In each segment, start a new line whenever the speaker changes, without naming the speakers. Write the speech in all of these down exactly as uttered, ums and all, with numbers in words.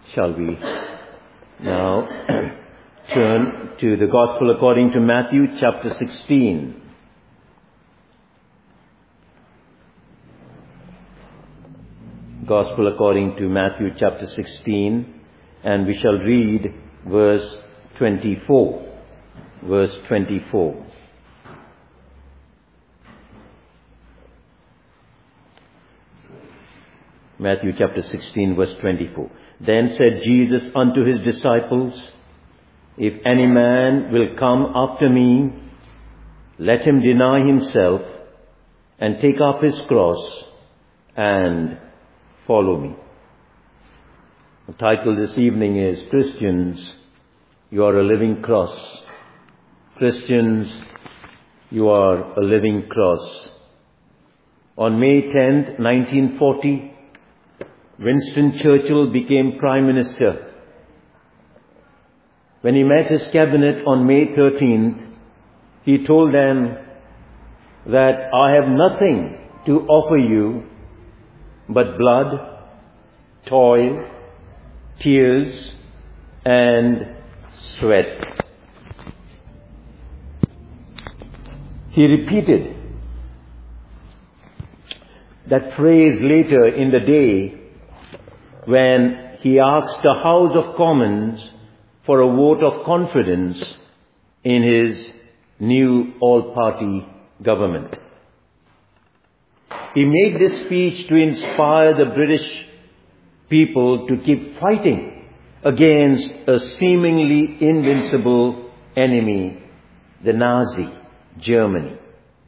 Shall we now turn to the Gospel according to Matthew chapter sixteen. Gospel according to Matthew chapter sixteen, and we shall read verse twenty-four. Verse twenty-four. Matthew chapter sixteen, verse twenty-four. Then said Jesus unto his disciples, If any man will come after me, let him deny himself and take up his cross and follow me. The title this evening is Christians, You Are a Living Cross. Christians, You Are a Living Cross. On May tenth, nineteen forty, Winston Churchill became Prime Minister. When he met his cabinet on May thirteenth, he told them that I have nothing to offer you but blood, toil, tears, and sweat. He repeated that phrase later in the day when he asked the House of Commons for a vote of confidence in his new all-party government. He made this speech to inspire the British people to keep fighting against a seemingly invincible enemy, the Nazi Germany.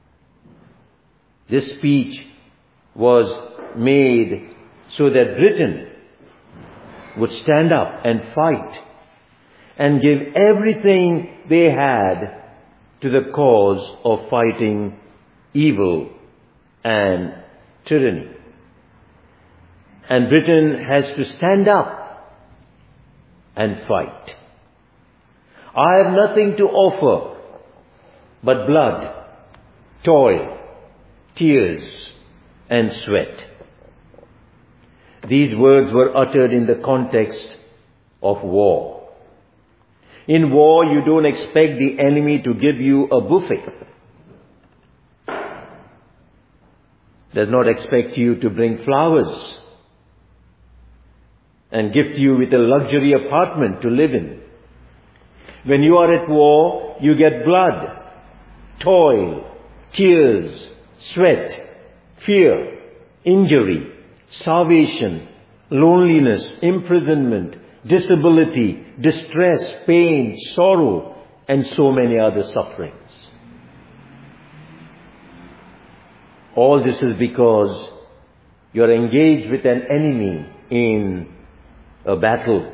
This speech was made so that Britain would stand up and fight and give everything they had to the cause of fighting evil and tyranny. And Britain has to stand up and fight. I have nothing to offer but blood, toil, tears, and sweat. These words were uttered in the context of war. In war, you don't expect the enemy to give you a buffet. Does not expect you to bring flowers and gift you with a luxury apartment to live in. When you are at war, you get blood, toil, tears, sweat, fear, injury, starvation, loneliness, imprisonment, disability, distress, pain, sorrow, and so many other sufferings. All this is because you're engaged with an enemy in a battle.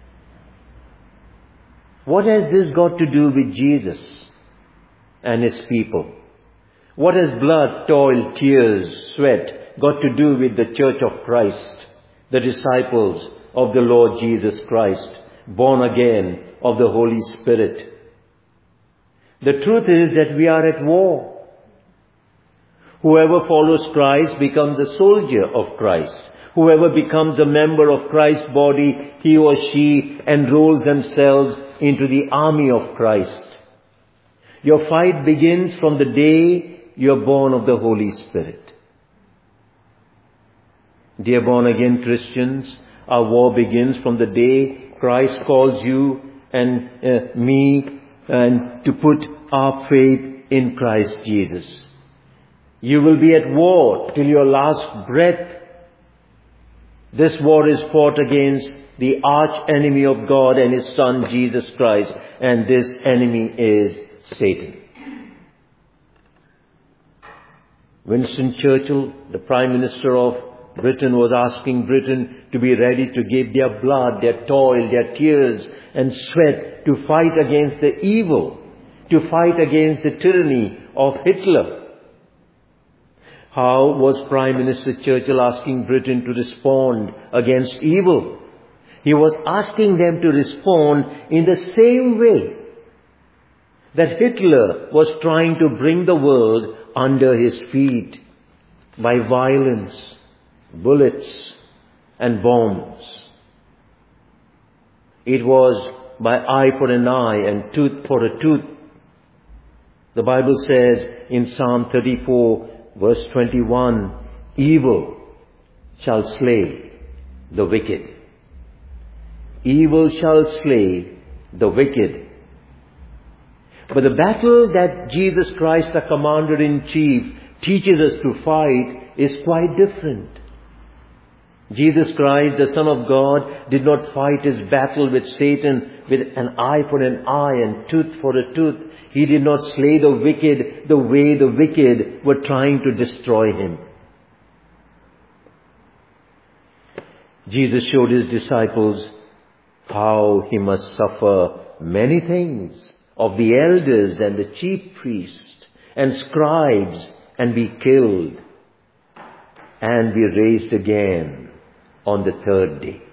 What has this got to do with Jesus and his people? What has blood, toil, tears, sweat got to do with the Church of Christ, the disciples of the Lord Jesus Christ, born again of the Holy Spirit? The truth is that we are at war. Whoever follows Christ becomes a soldier of Christ. Whoever becomes a member of Christ's body, he or she enrolls themselves into the army of Christ. Your fight begins from the day you are born of the Holy Spirit. Dear born-again Christians, our war begins from the day Christ calls you and uh, me and to put our faith in Christ Jesus. You will be at war till your last breath. This war is fought against the arch enemy of God and His Son Jesus Christ, and this enemy is Satan. Winston Churchill, the Prime Minister of Britain, was asking Britain to be ready to give their blood, their toil, their tears and sweat to fight against the evil, to fight against the tyranny of Hitler. How was Prime Minister Churchill asking Britain to respond against evil? He was asking them to respond in the same way that Hitler was trying to bring the world under his feet by violence, bullets, and bombs. It was by eye for an eye and tooth for a tooth. The Bible says in Psalm thirty-four, verse twenty-one, evil shall slay the wicked. Evil shall slay the wicked. But the battle that Jesus Christ, the Commander-in-Chief, teaches us to fight is quite different. Jesus Christ, the Son of God, did not fight his battle with Satan with an eye for an eye and tooth for a tooth. He did not slay the wicked the way the wicked were trying to destroy him. Jesus showed his disciples how he must suffer many things of the elders and the chief priests and scribes and be killed and be raised again on the third day.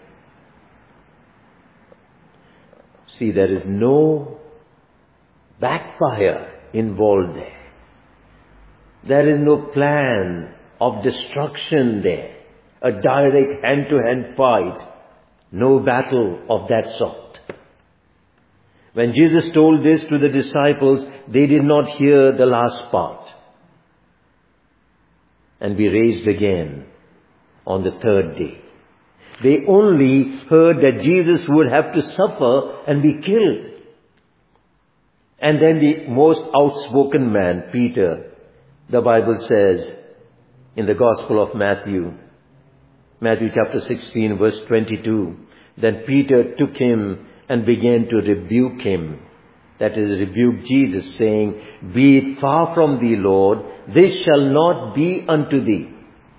See, there is no backfire involved there. There is no plan of destruction there. A direct hand-to-hand fight. No battle of that sort. When Jesus told this to the disciples, they did not hear the last part. And be raised again on the third day. They only heard that Jesus would have to suffer and be killed. And then the most outspoken man, Peter, the Bible says in the Gospel of Matthew, Matthew chapter sixteen, verse twenty-two, then Peter took him and began to rebuke him. That is, rebuke Jesus, saying, be it far from thee, Lord, this shall not be unto thee.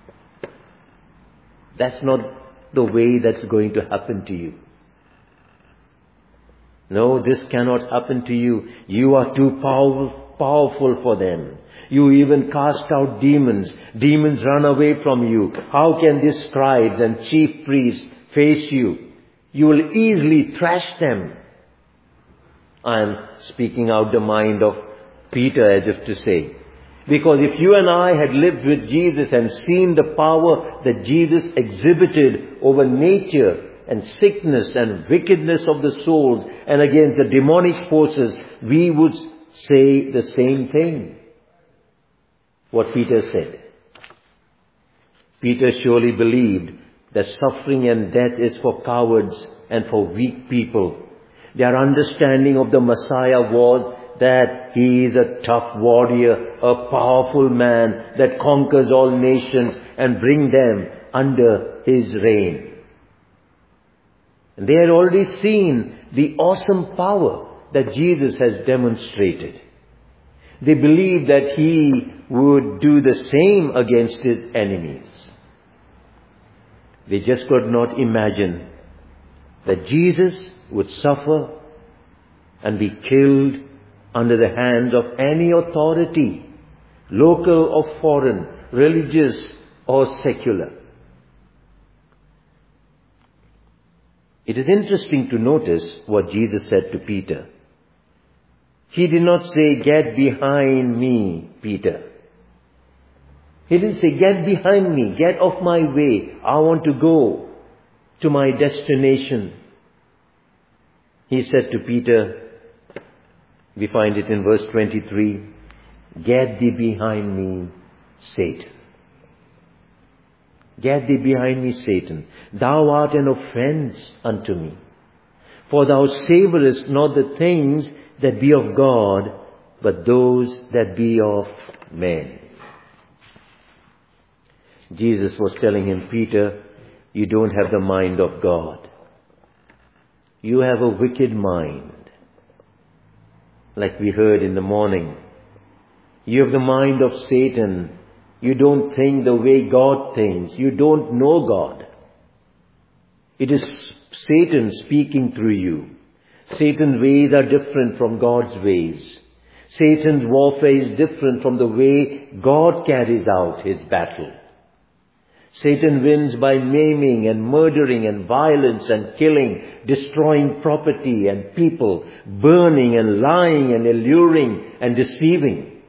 That's not the way that's going to happen to you. No, this cannot happen to you. You are too powerful, powerful for them. You even cast out demons. Demons run away from you. How can these scribes and chief priests face you? You will easily thrash them. I am speaking out the mind of Peter as if to say, because if you and I had lived with Jesus and seen the power that Jesus exhibited over nature and sickness and wickedness of the souls and against the demonic forces, we would say the same thing. What Peter said. Peter surely believed that suffering and death is for cowards and for weak people. Their understanding of the Messiah was that he is a tough warrior, a powerful man that conquers all nations and bring them under his reign. And they had already seen the awesome power that Jesus has demonstrated. They believed that he would do the same against his enemies. They just could not imagine that Jesus would suffer and be killed under the hands of any authority, local or foreign, religious or secular. It is interesting to notice what Jesus said to Peter. He did not say, get behind me, Peter. He didn't say, get behind me, get off my way. I want to go to my destination. He said to Peter, we find it in verse twenty-three, get thee behind me, Satan. Get thee behind me, Satan. Thou art an offense unto me. For thou savorest not the things that be of God, but those that be of men. Jesus was telling him, Peter, you don't have the mind of God. You have a wicked mind. Like we heard in the morning. You have the mind of Satan. You don't think the way God thinks. You don't know God. It is Satan speaking through you. Satan's ways are different from God's ways. Satan's warfare is different from the way God carries out his battle. Satan wins by maiming and murdering and violence and killing, destroying property and people, burning and lying and alluring and deceiving.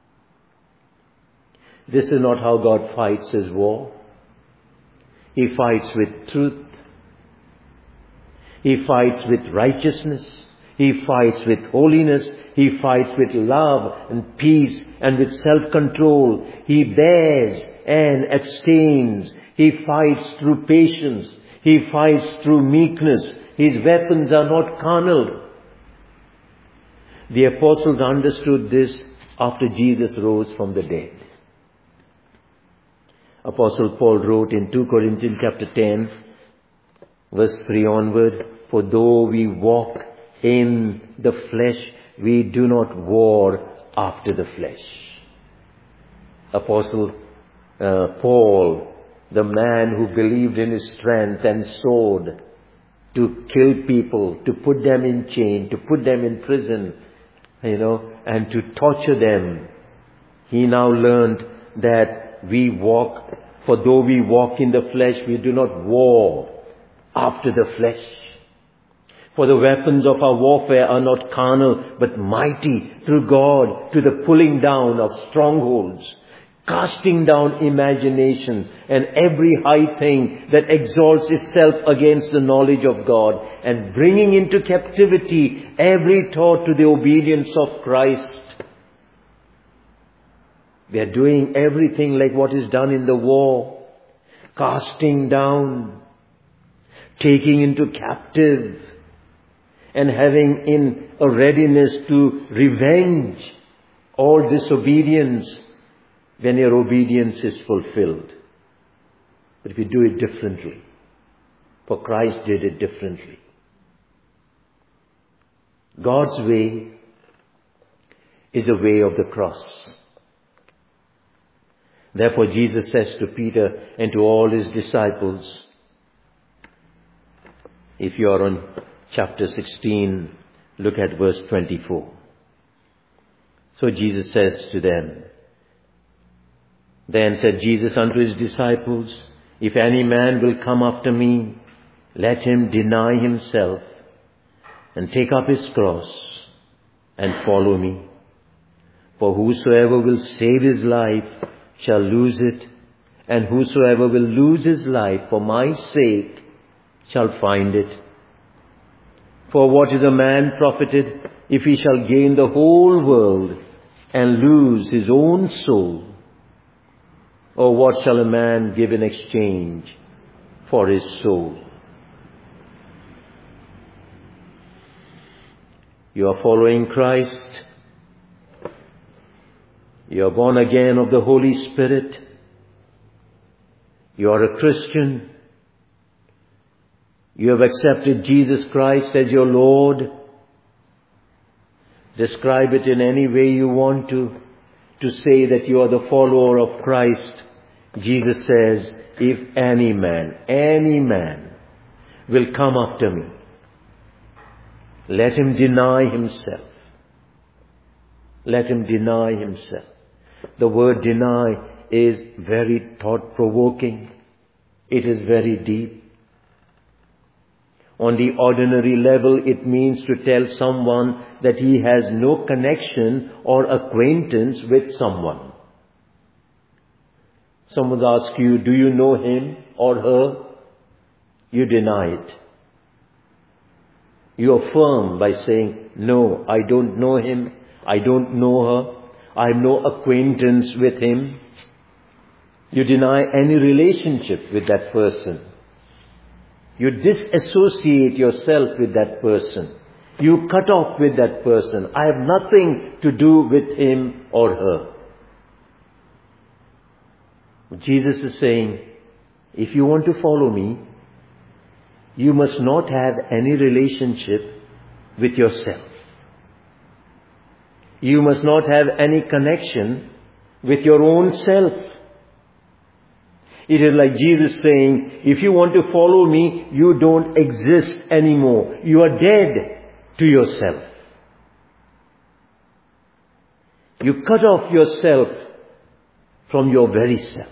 This is not how God fights his war. He fights with truth. He fights with righteousness. He fights with holiness. He fights with love and peace and with self-control. He bears and abstains. He fights through patience. He fights through meekness. His weapons are not carnal. The apostles understood this after Jesus rose from the dead. Apostle Paul wrote in Second Corinthians chapter ten, verse three onward, "For though we walk in the flesh, we do not war after the flesh." Apostle uh, Paul, the man who believed in his strength and sword to kill people, to put them in chain, to put them in prison, you know, and to torture them, he now learned that we walk, for though we walk in the flesh, we do not war after the flesh. For the weapons of our warfare are not carnal, but mighty through God to the pulling down of strongholds, casting down imaginations and every high thing that exalts itself against the knowledge of God, and bringing into captivity every thought to the obedience of Christ. We are doing everything like what is done in the war, casting down, taking into captive, and having in a readiness to revenge all disobedience when your obedience is fulfilled. But we do it differently. For Christ did it differently. God's way is the way of the cross. Therefore Jesus says to Peter and to all his disciples, if you are on chapter sixteen, look at verse twenty-four. So Jesus says to them, "Then said Jesus unto his disciples, If any man will come after me, let him deny himself and take up his cross and follow me. For whosoever will save his life shall lose it, and whosoever will lose his life for my sake shall find it. For what is a man profited if he shall gain the whole world and lose his own soul? Or what shall a man give in exchange for his soul?" You are following Christ. You are born again of the Holy Spirit. You are a Christian. You have accepted Jesus Christ as your Lord. Describe it in any way you want to, to say that you are the follower of Christ. Jesus says, if any man, any man will come after me, let him deny himself. Let him deny himself. The word deny is very thought-provoking. It is very deep. On the ordinary level, it means to tell someone that he has no connection or acquaintance with someone. Someone asks you, do you know him or her? You deny it. You affirm by saying, no, I don't know him, I don't know her, I have no acquaintance with him. You deny any relationship with that person. You disassociate yourself with that person. You cut off with that person. I have nothing to do with him or her. Jesus is saying, if you want to follow me, you must not have any relationship with yourself. You must not have any connection with your own self. It is like Jesus saying, if you want to follow me, you don't exist anymore. You are dead to yourself. You cut off yourself from your very self.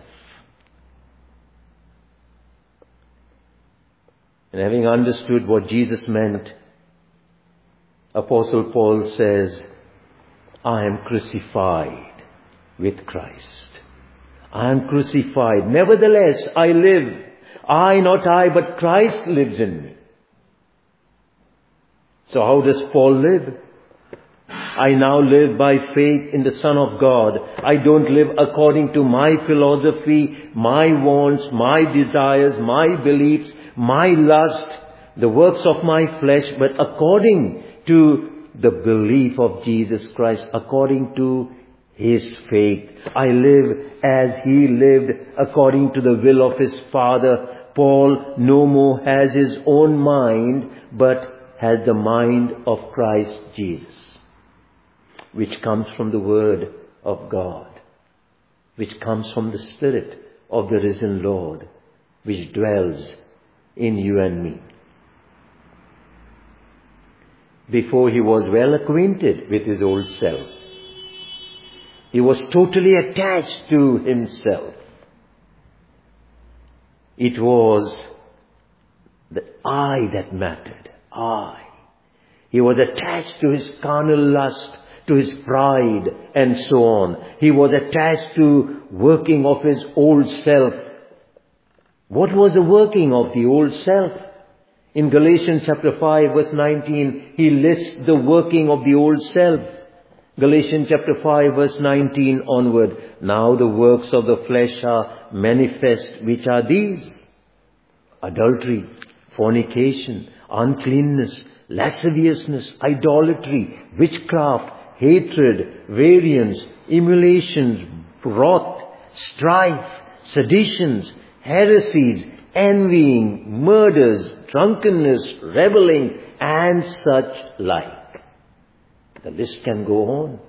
And having understood what Jesus meant, Apostle Paul says, I am crucified with Christ. I am crucified. Nevertheless, I live. I, not I, but Christ lives in me. So how does Paul live? I now live by faith in the Son of God. I don't live according to my philosophy, my wants, my desires, my beliefs, my lust, the works of my flesh, but according to the belief of Jesus Christ, according to His faith. I live as He lived, according to the will of His Father. Paul no more has his own mind, but has the mind of Christ Jesus, which comes from the Word of God, which comes from the Spirit of the risen Lord, which dwells in you and me. Before he was well acquainted with his old self, he was totally attached to himself. It was the I that mattered. I. He was attached to his carnal lust, to his pride, and so on. He was attached to working of his old self. What was the working of the old self? In Galatians chapter five verse nineteen, he lists the working of the old self. Galatians chapter five verse nineteen onward. Now the works of the flesh are manifest, which are these: adultery, fornication, uncleanness, lasciviousness, idolatry, witchcraft, hatred, variance, emulations, wrath, strife, seditions, heresies, envying, murders, drunkenness, reveling, and such like. The list can go on.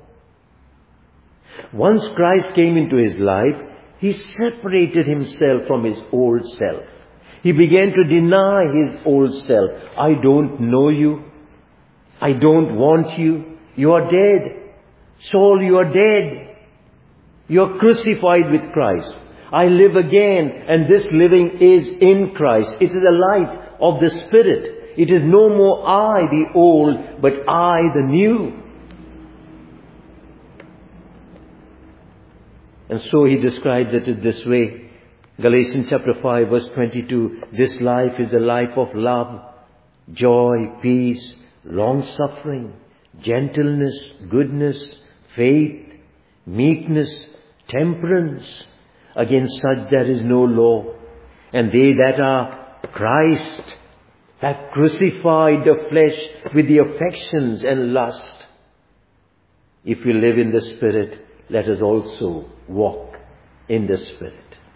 Once Christ came into his life, he separated himself from his old self. He began to deny his old self. I don't know you. I don't want you. You are dead. Saul, you are dead. You are crucified with Christ. I live again, and this living is in Christ. It is a life of the Spirit. It is no more I, the old, but I, the new. And so he describes it this way. Galatians chapter five verse twenty-two. This life is a life of love, joy, peace, long-suffering, gentleness, goodness, faith, meekness, temperance. Against such there is no law. And they that are Christ have crucified the flesh with the affections and lust. If we live in the Spirit, let us also walk in the Spirit.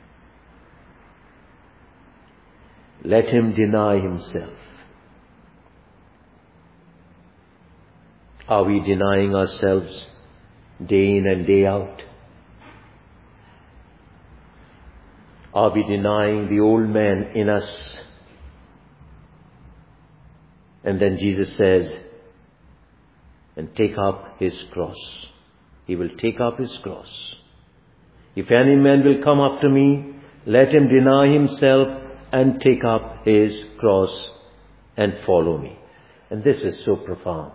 Let him deny himself. Are we denying ourselves day in and day out? Are we denying the old man in us? And then Jesus says, and take up his cross. He will take up his cross. If any man will come after me, let him deny himself and take up his cross and follow me. And this is so profound.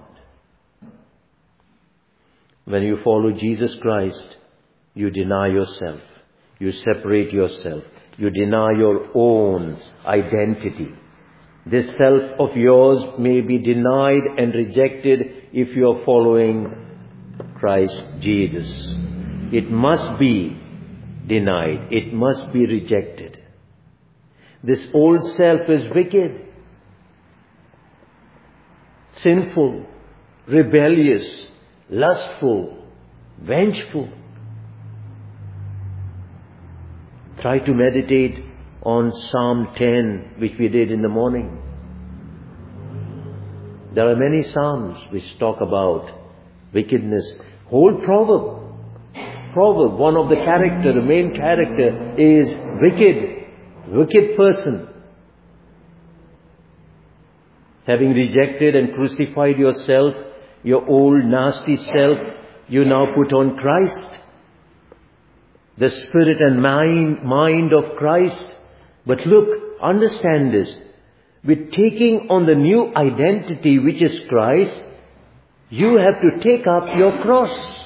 When you follow Jesus Christ, you deny yourself. You separate yourself. You deny your own identity. This self of yours may be denied and rejected if you are following Christ Jesus. It must be denied. It must be rejected. This old self is wicked, sinful, rebellious, lustful, vengeful. Try to meditate on Psalm ten, which we did in the morning. There are many Psalms which talk about wickedness. Whole proverb. Proverb, one of the character, the main character is wicked. Wicked person. Having rejected and crucified yourself, your old nasty self, you now put on Christ. The spirit and mind, mind of Christ. But look, understand this. With taking on the new identity which is Christ, you have to take up your cross.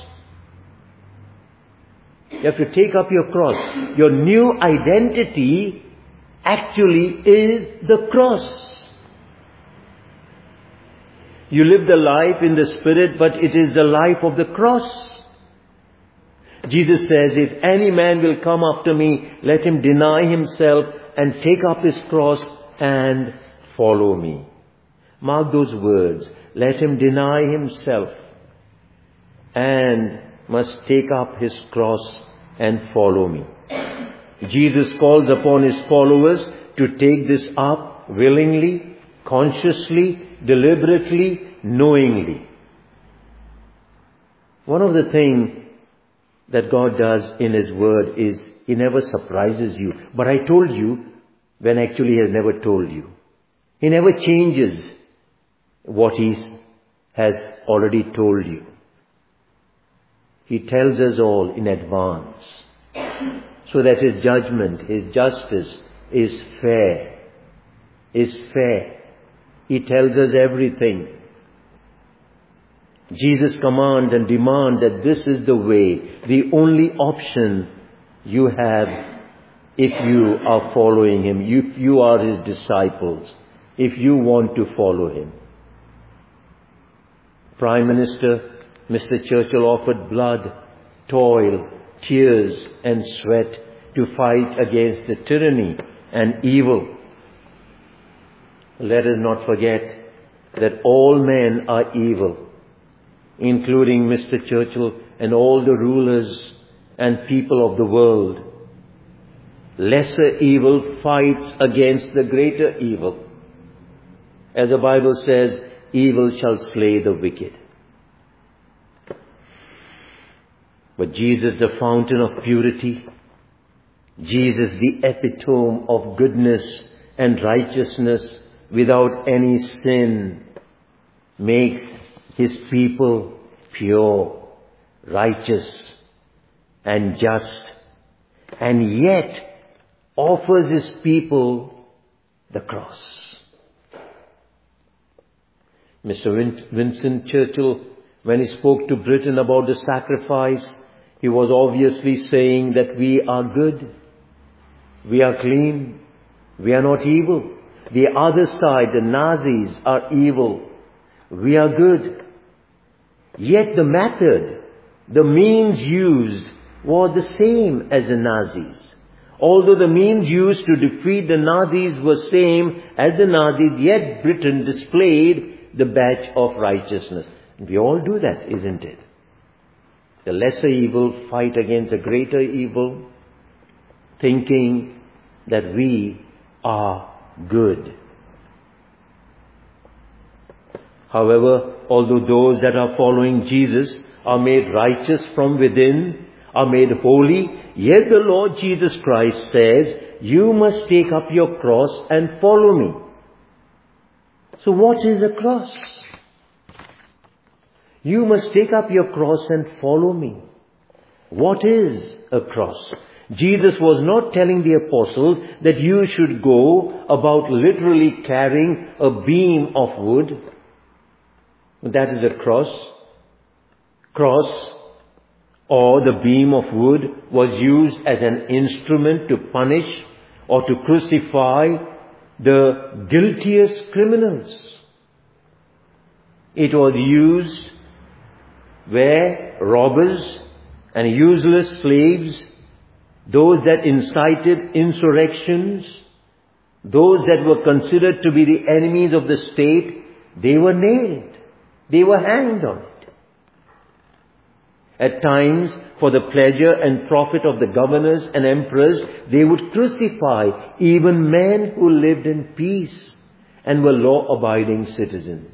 You have to take up your cross. Your new identity actually is the cross. You live the life in the Spirit, but it is the life of the cross. Jesus says, if any man will come after me, let him deny himself and take up his cross and follow me. Mark those words. Let him deny himself and must take up his cross and follow me. Jesus calls upon his followers to take this up willingly, consciously, deliberately, knowingly. One of the things that God does in His Word is He never surprises you. But I told you when actually He has never told you. He never changes what He has already told you. He tells us all in advance so that His judgment, His justice is fair. Is fair. He tells us everything. Jesus commands and demands that this is the way, the only option you have if you are following Him, if you are His disciples, if you want to follow Him. Prime Minister Mister Churchill offered blood, toil, tears and sweat to fight against the tyranny and evil. Let us not forget that all men are evil, including Mister Churchill and all the rulers and people of the world. Lesser evil fights against the greater evil. As the Bible says, evil shall slay the wicked. But Jesus, the fountain of purity, Jesus, the epitome of goodness and righteousness without any sin, makes His people pure, righteous and just, and yet offers His people the cross. Mister Win- Winston Churchill, when he spoke to Britain about the sacrifice, he was obviously saying that we are good, we are clean, we are not evil. The other side, the Nazis, are evil. We are good. Yet the method, the means used was the same as the Nazis. Although the means used to defeat the Nazis were same as the Nazis, yet Britain displayed the badge of righteousness. We all do that, isn't it? The lesser evil fight against the greater evil, thinking that we are good. However, although those that are following Jesus are made righteous from within, are made holy, yet the Lord Jesus Christ says, you must take up your cross and follow me. So what is a cross? You must take up your cross and follow me. What is a cross? Jesus was not telling the apostles that you should go about literally carrying a beam of wood. That is a cross. Cross or the beam of wood was used as an instrument to punish or to crucify the guiltiest criminals. It was used where robbers and useless slaves, those that incited insurrections, those that were considered to be the enemies of the state, they were nailed. They were hanged on it. At times, for the pleasure and profit of the governors and emperors, they would crucify even men who lived in peace and were law-abiding citizens.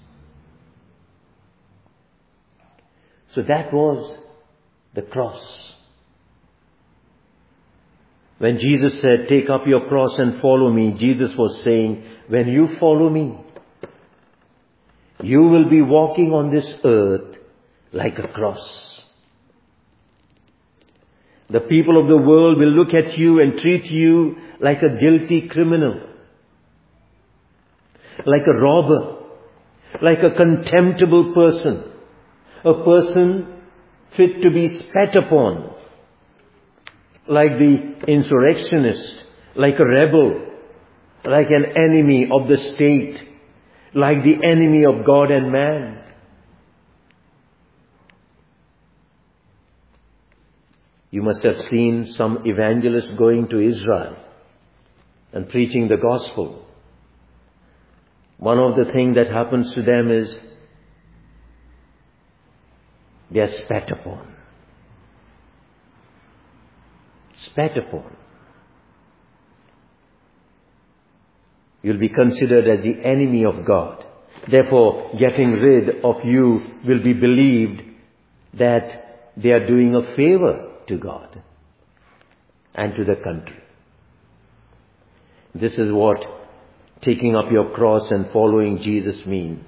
So that was the cross. When Jesus said, take up your cross and follow me, Jesus was saying, when you follow me, you will be walking on this earth like a cross. The people of the world will look at you and treat you like a guilty criminal, like a robber, like a contemptible person, a person fit to be spat upon, like the insurrectionist, like a rebel, like an enemy of the state, like the enemy of God and man. You must have seen some evangelists going to Israel and preaching the gospel. One of the things that happens to them is they are spat upon. Spat upon. You'll be considered as the enemy of God. Therefore, getting rid of you will be believed that they are doing a favor to God and to the country. This is what taking up your cross and following Jesus means.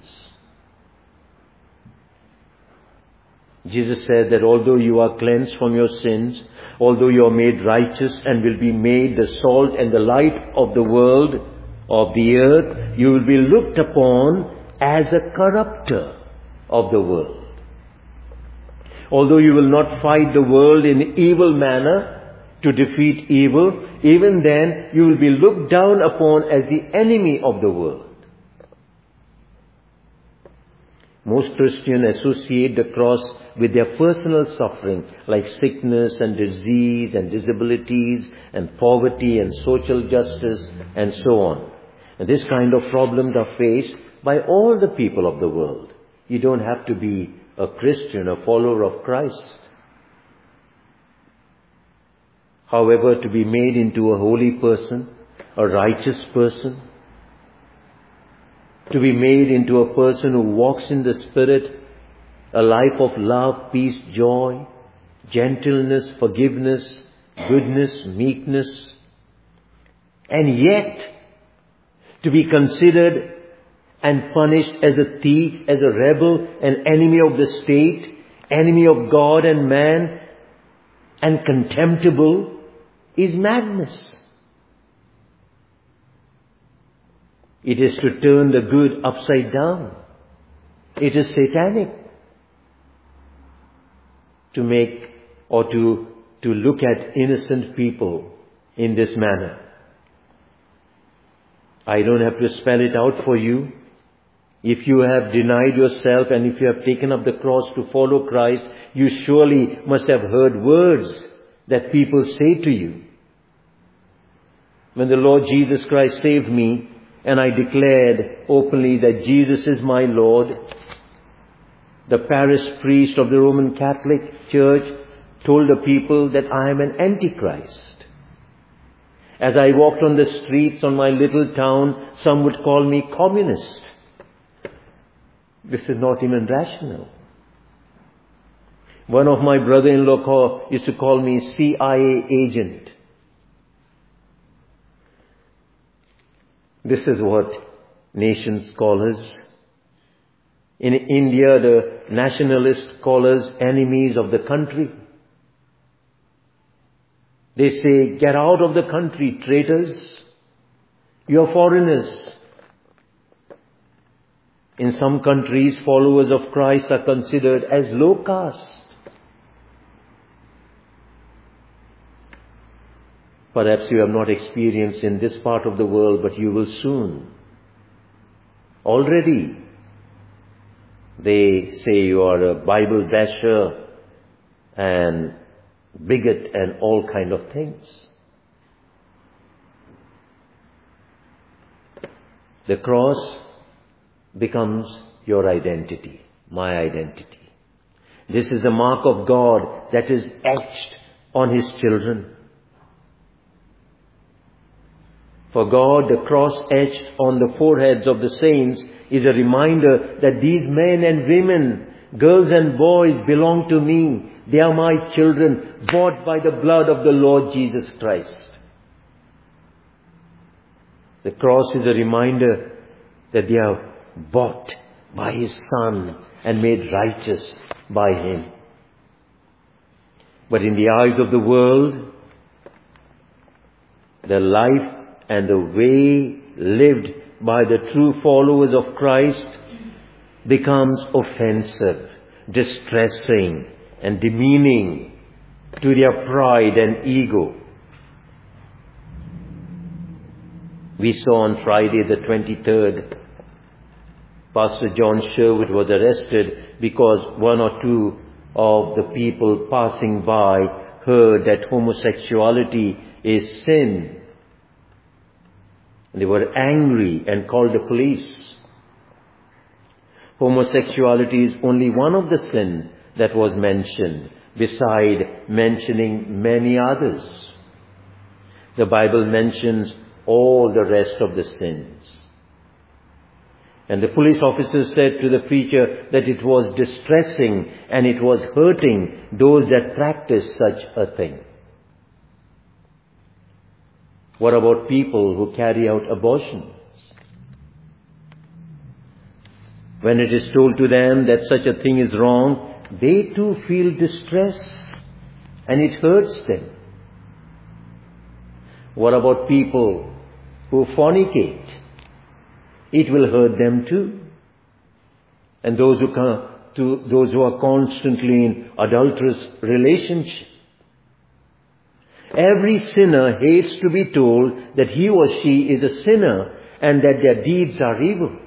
Jesus said that although you are cleansed from your sins, although you are made righteous and will be made the salt and the light of the world, of the earth, you will be looked upon as a corrupter of the world. Although you will not fight the world in evil manner to defeat evil, even then you will be looked down upon as the enemy of the world. Most Christians associate the cross with their personal suffering, like sickness and disease and disabilities and poverty and social justice and so on. And this kind of problems are faced by all the people of the world. You don't have to be a Christian, a follower of Christ. However, to be made into a holy person, a righteous person, to be made into a person who walks in the Spirit, a life of love, peace, joy, gentleness, forgiveness, goodness, meekness, and yet to be considered and punished as a thief, as a rebel, an enemy of the state, enemy of God and man, and contemptible, is madness. It is to turn the good upside down. It is satanic to make or to, to look at innocent people in this manner. I don't have to spell it out for you. If you have denied yourself and if you have taken up the cross to follow Christ, you surely must have heard words that people say to you. When the Lord Jesus Christ saved me and I declared openly that Jesus is my Lord, the parish priest of the Roman Catholic Church told the people that I am an antichrist. As I walked on the streets on my little town, some would call me communist. This is not even rational. One of my brother-in-law call, used to call me C I A agent. This is what nations call us. In India, the nationalists call us enemies of the country. They say, get out of the country, traitors. You are foreigners. In some countries, followers of Christ are considered as low caste. Perhaps you have not experienced in this part of the world, but you will soon. Already, they say you are a Bible basher and bigot and all kind of things. The cross becomes your identity, my identity. This is a mark of God that is etched on His children. For God, the cross etched on the foreheads of the saints is a reminder that these men and women, girls and boys belong to me. They are my children, bought by the blood of the Lord Jesus Christ. The cross is a reminder that they are bought by His Son and made righteous by Him. But in the eyes of the world, the life and the way lived by the true followers of Christ becomes offensive, distressing, and demeaning to their pride and ego. We saw on Friday the twenty-third Pastor John Sherwood was arrested because one or two of the people passing by heard that homosexuality is sin. They were angry and called the police. Homosexuality is only one of the sins that was mentioned, beside mentioning many others. The Bible mentions all the rest of the sins. And the police officer said to the preacher that it was distressing and it was hurting those that practiced such a thing. What about people who carry out abortions? When it is told to them that such a thing is wrong, they too feel distress and it hurts them. What about people who fornicate? It will hurt them too. And those who come to those who are constantly in adulterous relationship. Every sinner hates to be told that he or she is a sinner and that their deeds are evil.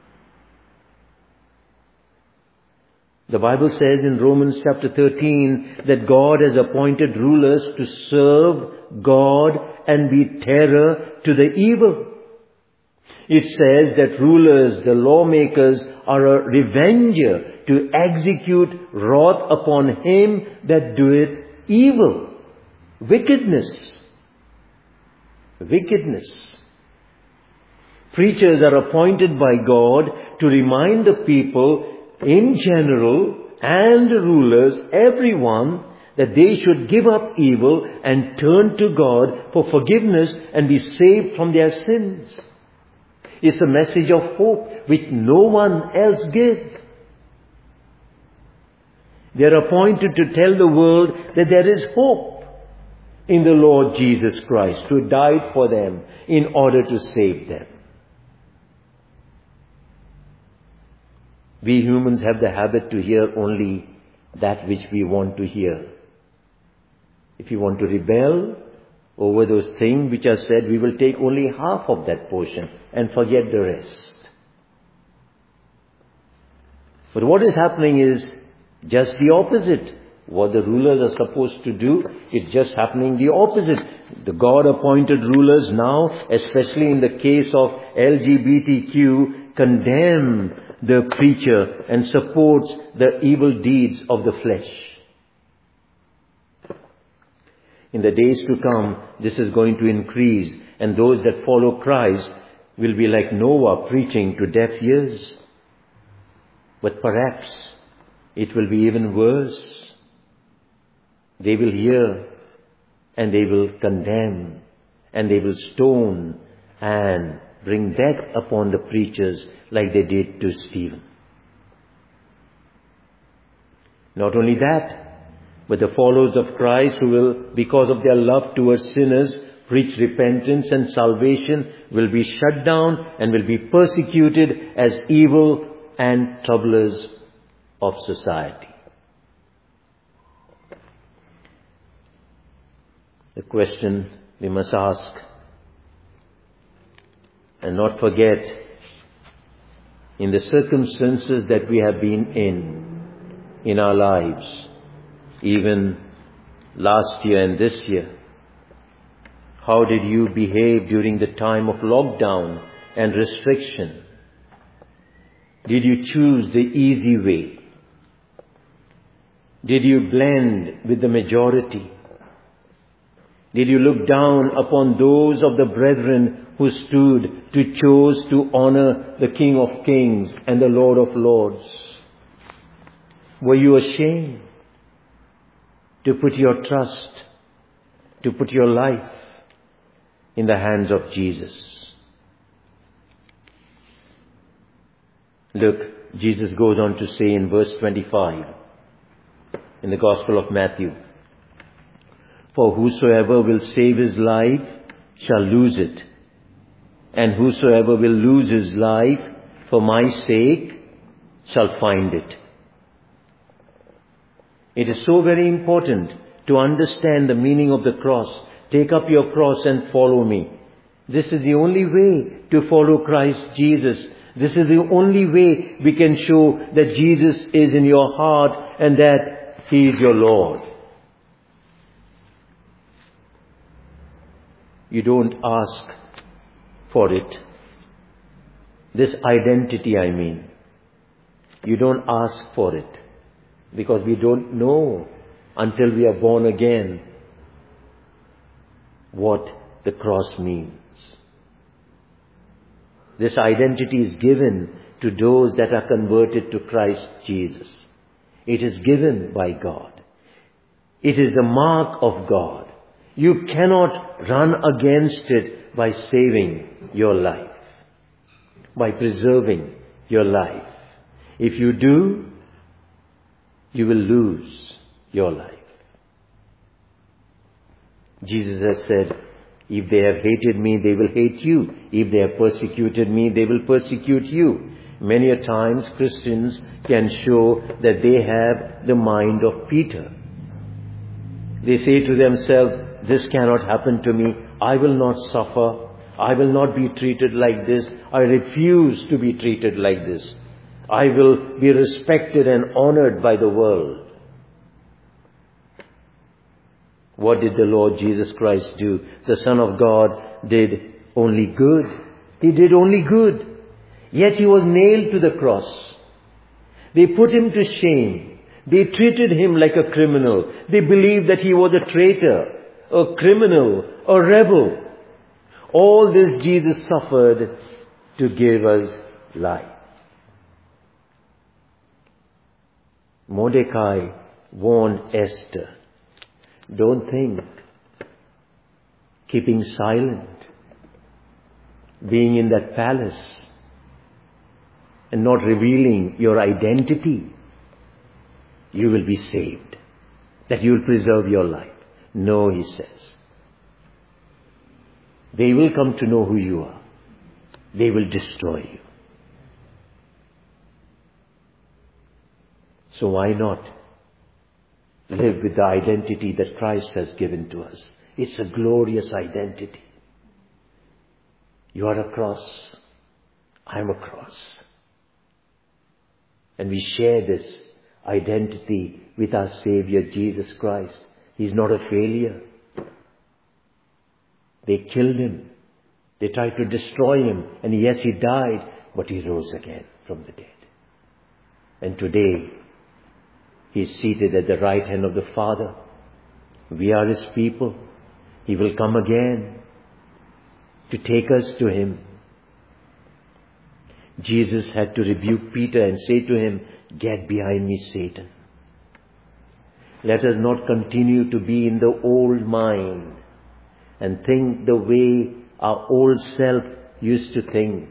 The Bible says in Romans chapter thirteen that God has appointed rulers to serve God and be terror to the evil. It says that rulers, the lawmakers, are a revenger to execute wrath upon him that doeth evil. Wickedness. Wickedness. Preachers are appointed by God to remind the people in general and the rulers, everyone, that they should give up evil and turn to God for forgiveness and be saved from their sins. It's a message of hope which no one else gives. They are appointed to tell the world that there is hope in the Lord Jesus Christ, who died for them in order to save them. We humans have the habit to hear only that which we want to hear. If you want to rebel over those things which are said, we will take only half of that portion and forget the rest. But what is happening is just the opposite. What the rulers are supposed to do, it's just happening the opposite. The God-appointed rulers now, especially in the case of L G B T Q, condemn the preacher and supports the evil deeds of the flesh. In the days to come, this is going to increase, and those that follow Christ will be like Noah preaching to deaf ears. But perhaps it will be even worse. They will hear and they will condemn and they will stone and bring death upon the preachers like they did to Stephen. Not only that, but the followers of Christ who will, because of their love towards sinners, preach repentance and salvation, will be shut down and will be persecuted as evil and troublers of society. The question we must ask and not forget, in the circumstances that we have been in, in our lives, even last year and this year, how did you behave during the time of lockdown and restriction? Did you choose the easy way? Did you blend with the majority? Did you look down upon those of the brethren who stood to choose to honor the King of Kings and the Lord of Lords? Were you ashamed to put your trust, to put your life in the hands of Jesus? Look, Jesus goes on to say in verse twenty-five in the Gospel of Matthew, "For whosoever will save his life shall lose it, and whosoever will lose his life for my sake shall find it." It is so very important to understand the meaning of the cross. Take up your cross and follow me. This is the only way to follow Christ Jesus. This is the only way we can show that Jesus is in your heart and that He is your Lord. You don't ask for it. This identity, I mean. You don't ask for it because we don't know until we are born again what the cross means. This identity is given to those that are converted to Christ Jesus. It is given by God. It is the mark of God. You cannot run against it by saving your life, by preserving your life. If you do, you will lose your life. Jesus has said, if they have hated me, they will hate you. If they have persecuted me, they will persecute you. Many a times Christians can show that they have the mind of Peter. They say to themselves, this cannot happen to me. I will not suffer. I will not be treated like this. I refuse to be treated like this. I will be respected and honored by the world. What did the Lord Jesus Christ do? The Son of God did only good. He did only good. Yet He was nailed to the cross. They put Him to shame. They treated Him like a criminal. They believed that He was a traitor, a criminal, a rebel. All this Jesus suffered to give us life. Mordecai warned Esther, don't think keeping silent, being in that palace and not revealing your identity, you will be saved, that you will preserve your life. No, he says. They will come to know who you are. They will destroy you. So why not live with the identity that Christ has given to us? It's a glorious identity. You are a cross. I am a cross. And we share this identity with our Savior Jesus Christ. He's not a failure. They killed Him. They tried to destroy Him. And yes, He died, but He rose again from the dead. And today, He is seated at the right hand of the Father. We are His people. He will come again to take us to Him. Jesus had to rebuke Peter and say to him, get behind me, Satan. Let us not continue to be in the old mind and think the way our old self used to think.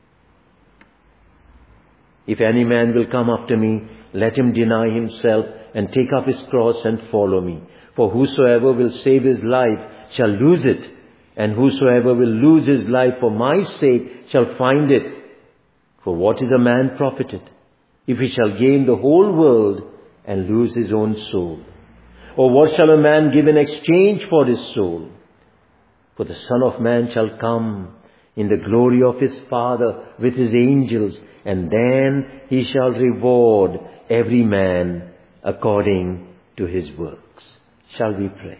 If any man will come after me, let him deny himself and take up his cross and follow me. For whosoever will save his life shall lose it, and whosoever will lose his life for my sake shall find it. For what is a man profited, if he shall gain the whole world and lose his own soul? Or what shall a man give in exchange for his soul? For the Son of Man shall come in the glory of his Father with his angels, and then he shall reward every man according to his works. Shall we pray?